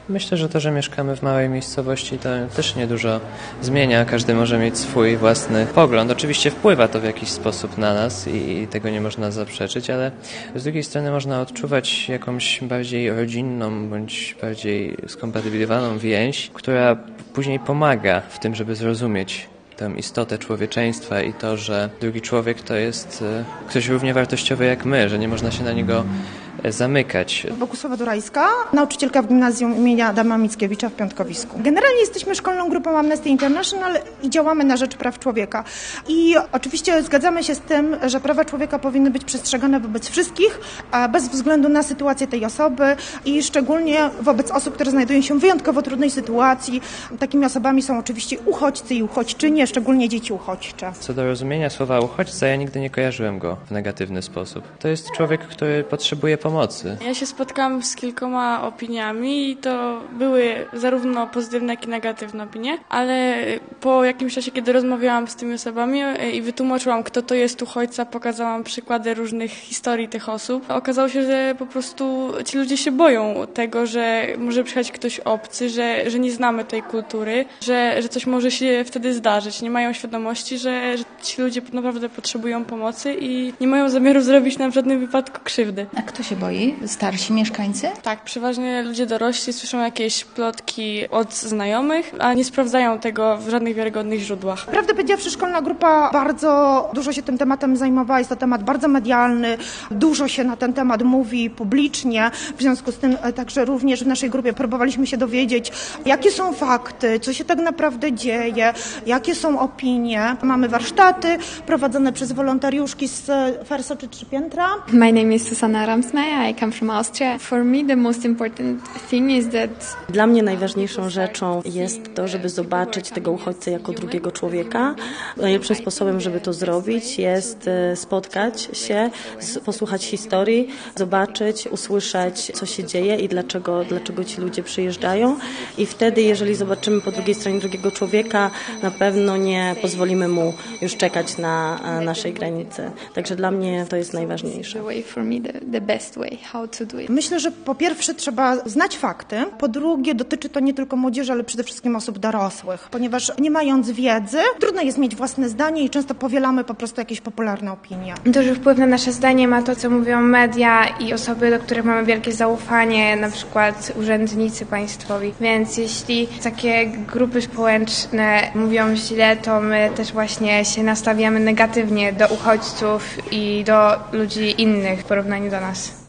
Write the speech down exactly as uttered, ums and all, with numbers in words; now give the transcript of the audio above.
Myślę, że to, że mieszkamy w małej miejscowości, to też niedużo zmienia. Każdy może mieć swój własny pogląd. Oczywiście wpływa to w jakiś sposób na nas i tego nie można zaprzeczyć, ale z drugiej strony można odczuwać jakąś bardziej rodzinną bądź bardziej skompatybilizowaną więź, która później pomaga w tym, żeby zrozumieć tę istotę człowieczeństwa i to, że drugi człowiek to jest ktoś równie wartościowy jak my, że nie można się na niego zamykać. Bogusława Durajska, nauczycielka w gimnazjum imienia Adama Mickiewicza w Piątkowisku. Generalnie jesteśmy szkolną grupą Amnesty International i działamy na rzecz praw człowieka. I oczywiście zgadzamy się z tym, że prawa człowieka powinny być przestrzegane wobec wszystkich, bez względu na sytuację tej osoby i szczególnie wobec osób, które znajdują się w wyjątkowo trudnej sytuacji. Takimi osobami są oczywiście uchodźcy i uchodźczynie, szczególnie dzieci uchodźcze. Co do rozumienia słowa uchodźca, ja nigdy nie kojarzyłem go w negatywny sposób. To jest człowiek, który potrzebuje pomocy. Ja się spotkałam z kilkoma opiniami i to były zarówno pozytywne, jak i negatywne opinie, ale po jakimś czasie, kiedy rozmawiałam z tymi osobami i wytłumaczyłam, kto to jest uchodźca, pokazałam przykłady różnych historii tych osób, okazało się, że po prostu ci ludzie się boją tego, że może przyjechać ktoś obcy, że, że nie znamy tej kultury, że, że coś może się wtedy zdarzyć. Nie mają świadomości, że, że ci ludzie naprawdę potrzebują pomocy i nie mają zamiaru zrobić nam w żadnym wypadku krzywdy. A kto się boi? Starsi mieszkańcy? Tak, przeważnie ludzie dorośli słyszą jakieś plotki od znajomych, a nie sprawdzają tego w żadnych wiarygodnych źródłach. Prawdę powiedziawszy, szkolna grupa bardzo dużo się tym tematem zajmowała. Jest to temat bardzo medialny, dużo się na ten temat mówi publicznie. W związku z tym także również w naszej grupie próbowaliśmy się dowiedzieć, jakie są fakty, co się tak naprawdę dzieje, jakie są opinie. Mamy warsztaty prowadzone przez wolontariuszki z Ferso czy Trzypiętra. My name is Susanna Ramsmeyer. I come from Austria. For me the most important thing is that Dla mnie najważniejszą rzeczą jest to, żeby zobaczyć tego uchodźcę jako drugiego człowieka. Najlepszym sposobem, żeby to zrobić, jest spotkać się, posłuchać historii, zobaczyć, usłyszeć, co się dzieje i dlaczego, dlaczego ci ludzie przyjeżdżają. I wtedy, jeżeli zobaczymy po drugiej stronie drugiego człowieka, na pewno nie pozwolimy mu już czekać na naszej granicy. Także dla mnie to jest najważniejsze. Myślę, że po pierwsze trzeba znać fakty, po drugie dotyczy to nie tylko młodzieży, ale przede wszystkim osób dorosłych, ponieważ nie mając wiedzy, trudno jest mieć własne zdanie i często powielamy po prostu jakieś popularne opinie. duży wpływ na nasze zdanie ma to, co mówią media i osoby, do których mamy wielkie zaufanie, na przykład urzędnicy państwowi. Więc jeśli takie grupy społeczne mówią źle, to my też właśnie się nastawiamy negatywnie do uchodźców i do ludzi innych w porównaniu do nas.